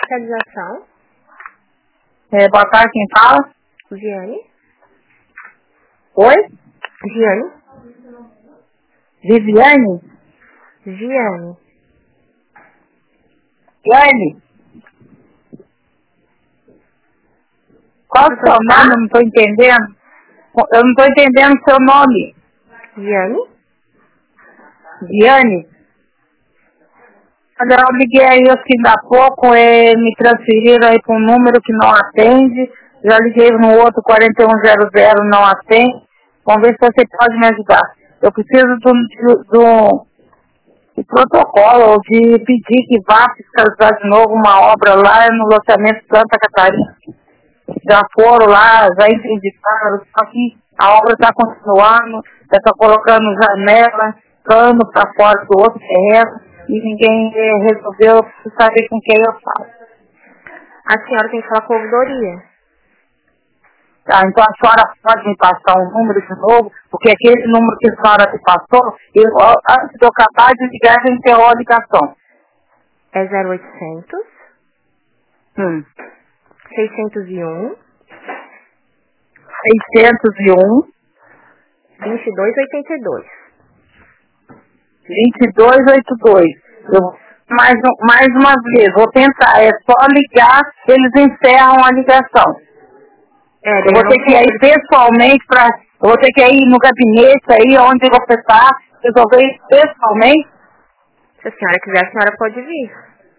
fiscalização. Boa tarde, quem fala? Giane. Oi? Giane. Viviane? Giane. Giane? Qual o seu nome? Eu não estou entendendo. Eu não estou entendendo o seu nome. Giane. Giane? Eu liguei aí assim ainda há pouco, me transferiram aí para um número que não atende. Já liguei no outro 4100, não atende. Vamos ver se você pode me ajudar. Eu preciso de protocolo, de pedir que vá fiscalizar de novo uma obra lá no loteamento Santa Catarina. Já foram lá, já indicaram, só que a obra está continuando, já está colocando janela, cano para fora do outro terreno. E ninguém resolveu saber com quem eu falo. A senhora tem que falar com a ouvidoria. Tá, então a senhora pode me passar um número de novo, porque aquele número que a senhora me passou, antes de eu acabar de ligar, já encerrou a ligação. É 0800 601 601 2282. 2282. Mais uma vez, vou tentar, é só ligar, eles encerram a ligação. Eu vou ter que ir pessoalmente eu vou ter que ir no gabinete aí, onde você está, resolver isso pessoalmente. Se a senhora quiser, a senhora pode vir.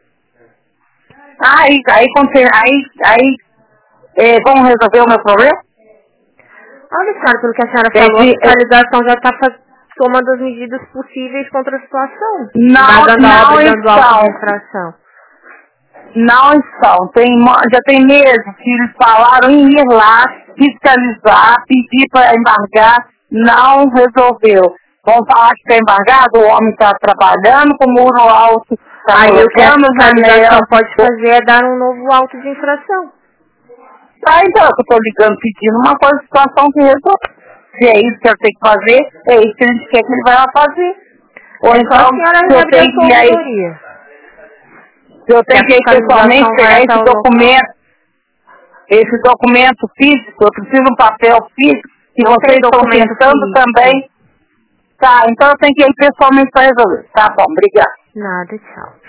Vamos resolver o meu problema? Olha, senhora, pelo que a senhora falou, a fiscalização já está tomando as medidas possíveis contra a situação. Não estão. Já tem meses que eles falaram em ir lá, fiscalizar, pedir para embargar, não resolveu. Vão falar que está embargado, o homem está trabalhando com muro alto, está colocando janela. Pode fazer é dar um novo auto de infração. Então, eu estou ligando pedindo uma coisa, situação que resolve. Se é isso que eu tenho que fazer, é isso que a gente quer que ele vai lá fazer. Ou então, se eu tenho que ir aí, se eu tenho que ir pessoalmente pegar esse documento físico, eu preciso de um papel físico, que vocês estão tentando também. Tá, então eu tenho que ir pessoalmente para resolver. Tá bom, obrigada. Nada, tchau.